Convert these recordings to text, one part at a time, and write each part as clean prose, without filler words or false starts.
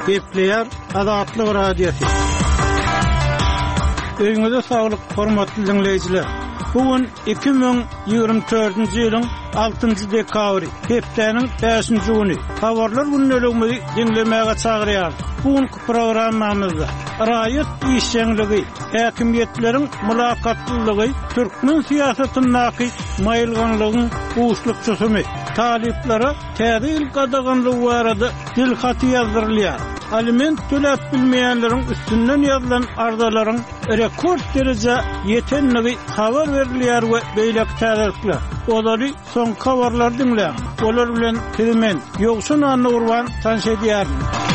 Gepleyer Azatlyk Radiosu. Öňüňizde saglyk, hormatly dinleýijiler. Bugün 2024-nji ýylyň 6-njy dekabry, hepdeniň 5-nji güni. Habarlar günnelegimizi dinlemäge çagyrýar. Bugünkü programmamyzda raýat işçiligi, häkimiýetleriň mülakatlylygy, türkmen siýasatynyň maýylganlygyň uçlukçysymy, taliplere täze il gadaganlygy barada dil haty ýazdyrylýar. Aliment töläp bilmeýänleriň üstünden ýazylan ardalaryň rekord derejä ýetenligi habar berilýär we beýlek täzelikler. Olary soň habarlar dinleýär. Olar bilen Türkmen ýogsun anly urban tanşedýär.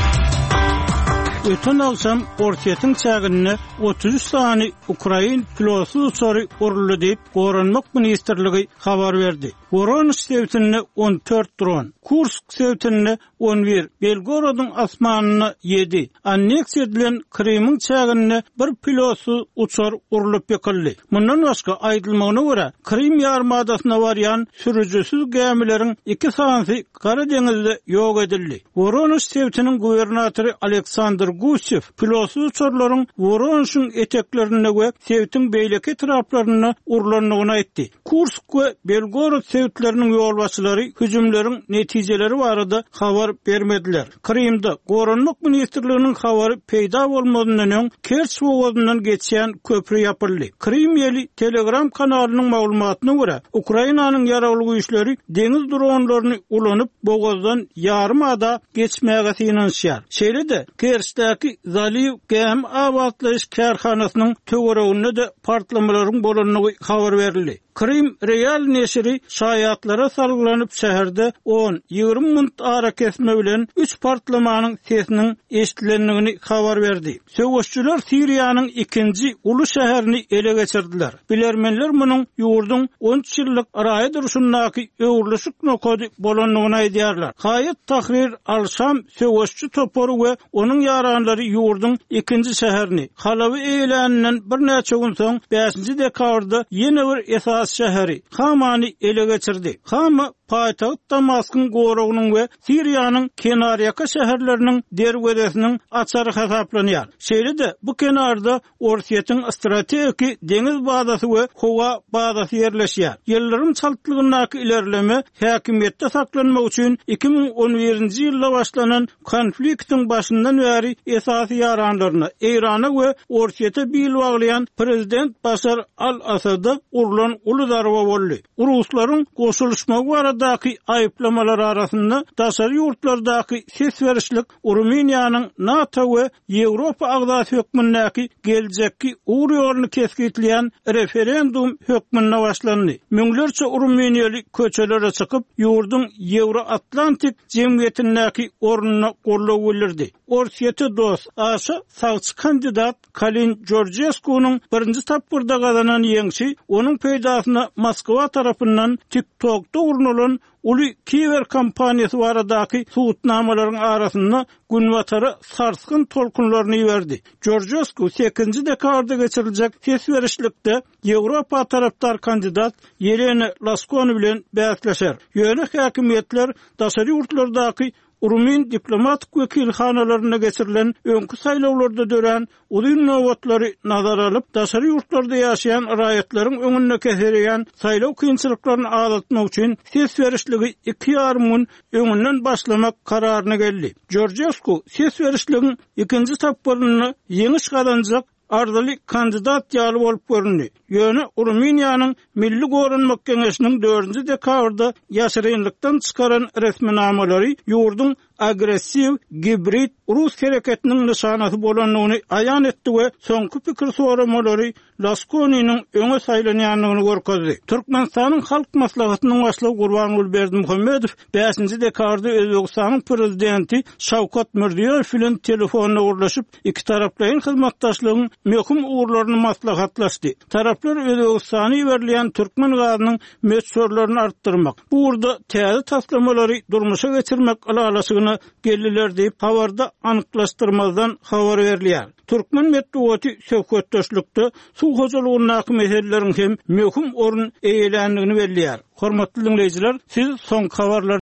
Ötün alsam ortiyetin çağınına 33 sani Ukrayin pilosu soru urulu deyip Goranmak Ministerligi haber verdi. Voronezh sevtinine 14 dron, Kursk sevtinine 11, Belgorod'un asmanına 7, anneks edilen Krim'in çağınına bir pilosu uçar urulup yakıldı. Bundan başka aydılmağına göre Krim yarımadasına varyan sürücüsüz gemilerin 2 sansi Karadeniz'de yok edildi. Voronezh sevtinin gubernatörü Aleksandr Gusev, pilotsuz uçarların Voronezh'ın eteklerine ve sevtin beyleki taraflarına urulanlığına etti. Kursk ve Belgorod sevtlerinin yolbaşçıları hücumların neticeleri barada haber vermediler. Krim'de Goranmak Ministerliğinin haberi peyda olmadığından öň Kerç boğazından geçen köprü yapıldı. Krim yeli Telegram kanalının maglumatyna göre Ukrainanyň yaraly güýçleri deniz dronlaryny ulanyp boğazdan yarım ada geçmäge synanýar. Şeýle-de Kerç'däki Zaliv gem awatlaş karhanasynyň töwereginde de partlamalaryň bolanyny haber berildi. Krim Real neşri şaýatlara salgylanyp şäherde 10-20 minut ara kesme bilen 3 partlamanyň sesiniň eşitilendigini habar berdi. Söwüşçüler Siriýanyň 2-nji uly şäherini ele geçirdiler. Bilermenler munyň ýurdun 13 ýyllyk araýa duruşyndaky öwürleşik nokady bolanlygyny aýdýarlar. Haýat Tahrir al-Şam söwüşçü toporu we onuň ýaranlary ýurdun 2-nji şäherini halawy eýlänenden bir näçe gün soň 5-nji dekabrda ýene bir esas şäheri Hamany ele geçirdi. Hama paýtagyt Damask'yň goragynyň we Siriýanyň kenarýaka şäherleriniň derwedesiniň açary hesaplanýar. Şeýle-de bu kenarda Orsiýetiň strategik deniz bazasy we howa bazasy ýerleşýär. Ýyllaryň çaltlygynaky ilerleme häkimiýetde saklanmak üçin 2011-nji ýylda başlanan konfliktiň başyndan bäri esasy ýaranlaryna Eýrana we Orsiýete bil baglayan prezident Başar al-Asada urulan uly darba boldy. Ruslaryň goşuluşmagy baradaky aýyplamalar arasynda daşary ýurtlardaky ses berişlik Ruminiýanyň NATO we Ýewropa agzasy hökmünäki geljekki uğur ýoluny kesgitleýän referendum hökmüne başlandy. Müňlerçe Ruminiýaly köçelere çykyp ýurdun Ýewroatlantik jemgyýetindäki ornuny gollaw bildirdi. Orsiýete dost aşa sagçy kandidat Kalin Georgievskynyň birinji tapyrda gazanan ýeňşi onuň peýdasyna Moskwa tarapyndan TikTok'da urunulan uly Kiver kampaniýasy baradaky suwutnamalaryň arasynda günwatary sarskyn tolkunlaryny berdi. Georgievsky 8-nji dekabrda geçiriljek ses berişlikde Ýewropa tarapdar kandidat Yelena Laskony bilen bäsleşer. Ýöne häkimiýetler daşary ýurtlardaky Rumin diplomatik wekilhanalaryna geçirilen öňkü saýlawlarda dören uly nowatlary nazara alyp daşary ýurtlarda ýaşaýan raýatlaryň öňüne kesereýän saýlaw kynçylyklaryny azaltmak üçin ses berişligi 2,5 gün öňünden başlamak kararyna geldi. Georgievsky ses berişligiň 2-nji tapyryny ýeňiş gazanjak ardaly kandidat ýaly bolup göründi. Ýöne Ruminiýanyň Milli Goranmak Geňeşiniň 4-nji dekabrda ýaşyrynlykdan çykaran resminamalary ýurdun agressiv, gibrit, Rus hereketiniň nyşanasy bolanlygyny aýan etdi we soňky pikir soramalary Laskonynyň öňe saýlanýanlygyny görkezdi. Türkmenistanyň halk maslahatynyň başlygy Gurbanuly Berdimuhammedow 5-nji dekabrda Özbegistanyň prezidenti Şawkat Mirziýow bilen telefonda urlaşyp iki taraplaryň hyzmatdaşlygyň möhüm uğurlaryny maslahatlaşdy. Taraplar Özbegistany berýän türkmen gazynyň meşhurlaryny artdyrmak, bu urda täze taslamolary durmuşa geçirmek alalaşygyny geldiler diýip habarda anyklaşdyrmazdan habar berilýär. Türkmen medeniýeti söhbetdeşlikde suw hojalygynyň meseleleriň hem möhüm orun eýlendigini belliýär. Hormatly dinleýijiler, siz soň habarlar